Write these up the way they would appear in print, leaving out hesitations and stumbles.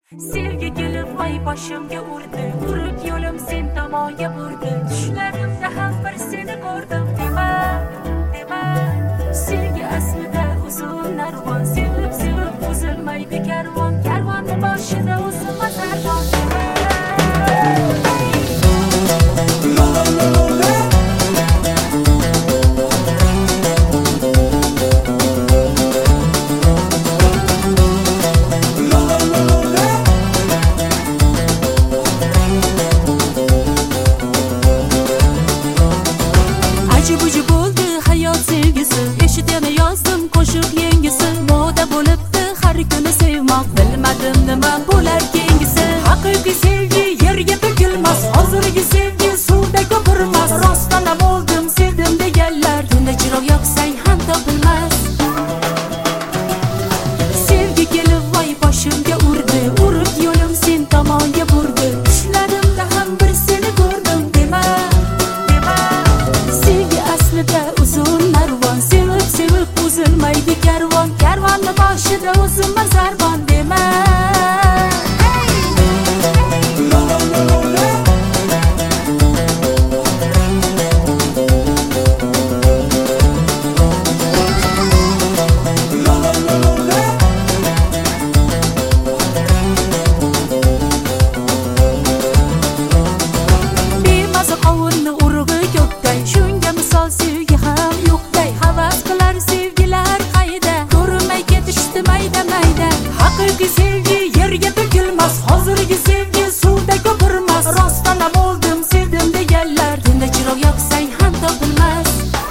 Sevgi kelib vay boshimga urdi, urib yo'lim sen tomonga burdi. Tushlarimda ham bir seni ko'rdim, dema, dema. Sevgi aslida uzun narvon, sevib uzilmaydi karvon, karvonni boshida uzilmas armon, dema. Buji bo'ldi hayot sevgisi, eshitgani yozdim qo'shiq yengisi. Moda bo'libdi har kuni sevmoq, bilmadim nima bo'lar keyingisi. Haqiqiy sevgi yerga to'kilmas, hozirgi sevgi suvda ko'pirmas. Rostdan bo'ldim sevdim deganlar, tunda chiroq yoqsang ham topilmas. Sevgi kelib voy boshimga urdi, urib yo'lim sen tomonga burdi. Tushlarimda ham bir seni ko'rdim, dema. Uzun narvon, sevib uzilmaydi karvon, karvonni boshida uzilmas armon, dema. Bemaza qovunni urug'i ko'kday, shunga misol sevgi ham yo'qday. Havas qilar sevgilar qayda, ko'rinmay ketishdi mayda mayda. Haqiqiy sevgi yerga to'kilmas, hozirgi sevgi suvda ko'pirmas. Rostdan bo'ldim sevdim deganlar, tunda chiroq yoqsang ham topilmas.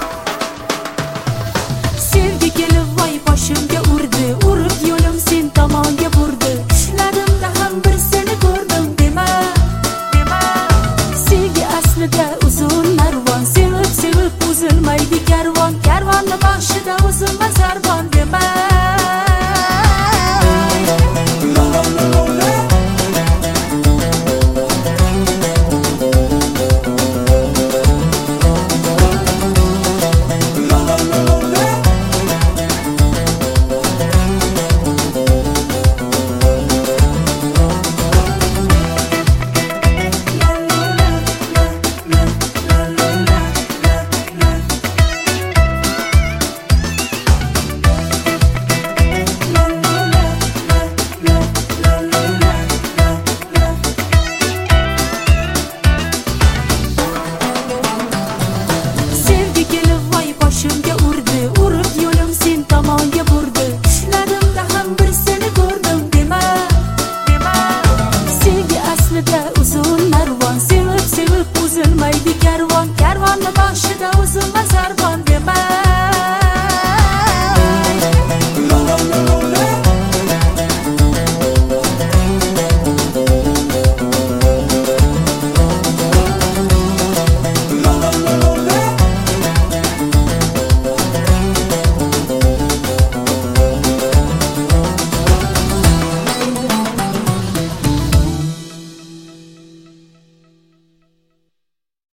Sevgi kelib voy boshimga urdi, urib yo'lim sen tomonga burdi. Tushlarimda ham bir seni ko'rdim, dema, dema. Sevgi aslida uzun narvon, sevib uzilmaydi karvon, karvonni boshida uzilmas armon, dema. La la la